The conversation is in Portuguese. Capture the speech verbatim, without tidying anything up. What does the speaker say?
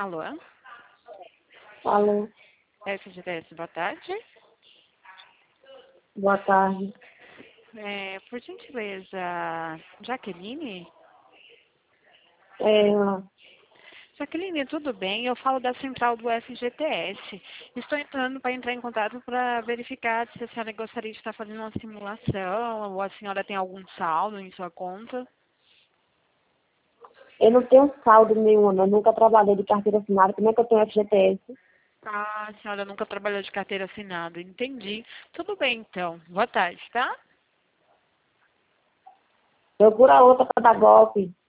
Alô? Alô, F G T S, boa tarde. boa tarde. É, por gentileza, Jaqueline? É, Jaqueline, tudo bem? Eu falo da central do F G T S. Estou entrando para entrar em contato para verificar se a senhora gostaria de estar fazendo uma simulação ou a senhora tem algum saldo em sua conta. eu não tenho saldo nenhum, eu nunca trabalhei de carteira assinada, como é que eu tenho F G T S? Ah, a senhora nunca trabalhou de carteira assinada, entendi. Tudo bem, então. Boa tarde, tá? Procura outra para dar golpe.